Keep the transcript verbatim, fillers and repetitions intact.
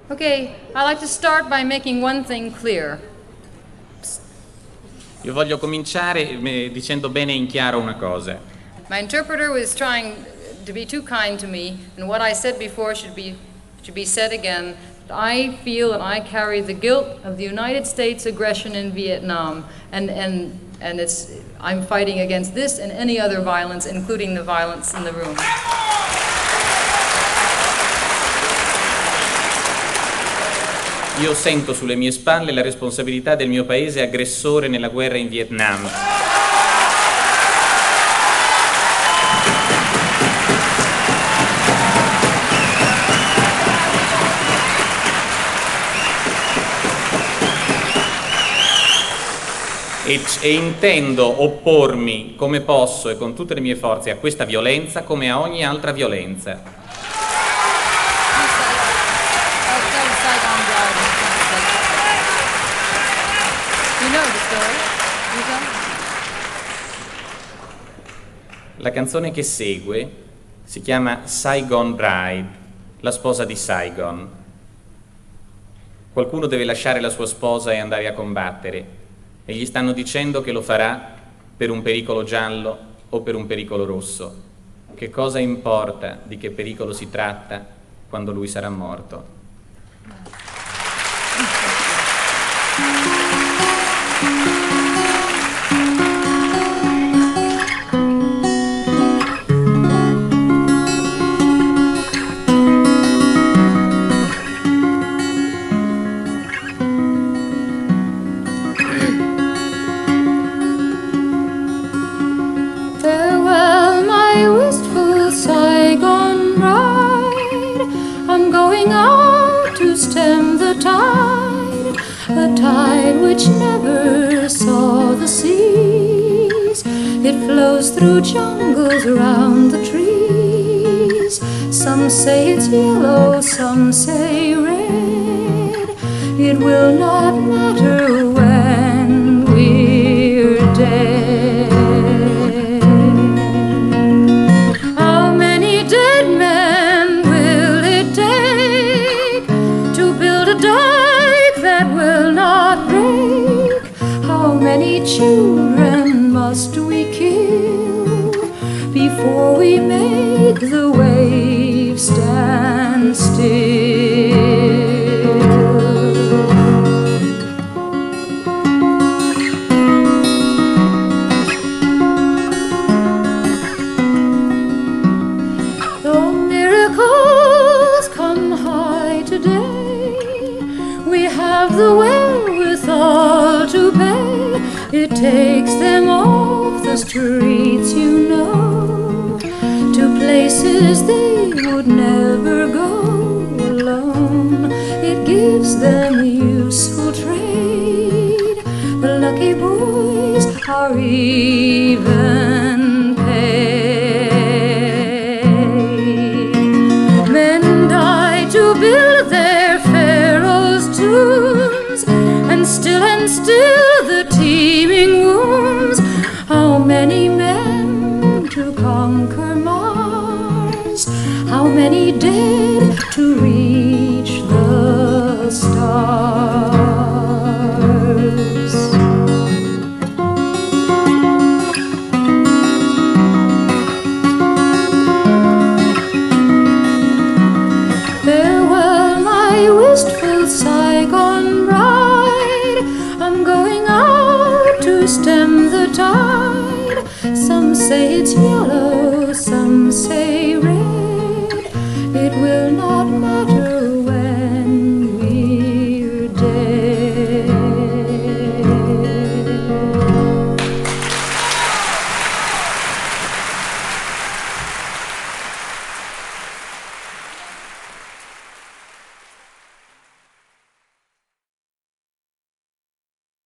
Okay, I'd like to start by making one thing clear. Io voglio cominciare eh, dicendo bene in chiaro una cosa. My interpreter was trying to be too kind to me, and what I said before should be should be said again. I feel and I carry the guilt of the United States aggression in Vietnam, and and and it's I'm fighting against this and any other violence, including the violence in the room. Io sento sulle mie spalle la responsabilità del mio paese aggressore nella guerra in Vietnam. E, e intendo oppormi come posso e con tutte le mie forze a questa violenza come a ogni altra violenza. La canzone che segue si chiama Saigon Bride, la sposa di Saigon. Qualcuno deve lasciare la sua sposa e andare a combattere, e gli stanno dicendo che lo farà per un pericolo giallo o per un pericolo rosso. Che cosa importa di che pericolo si tratta quando lui sarà morto? The tide which never saw the seas, it flows through jungles around the trees. Some say it's yellow, some say red. It will not matter when we're dead. How many dead men will it take to build a dike that will not break? How many children must we kill before we make the waves stand still? Though miracles come high today, we have the wherewithal to pay. It takes them off the streets, you know, to places they would never go alone. It gives them useful trade. The lucky boys are even paid. Men die to build their pharaohs' tombs, and still and still the teeming wombs. How many men to conquer Mars? How many dead to reach the stars? Farewell, my wistful Saigon bride. I'm going out to stem the tide. Some say it's yellow, some say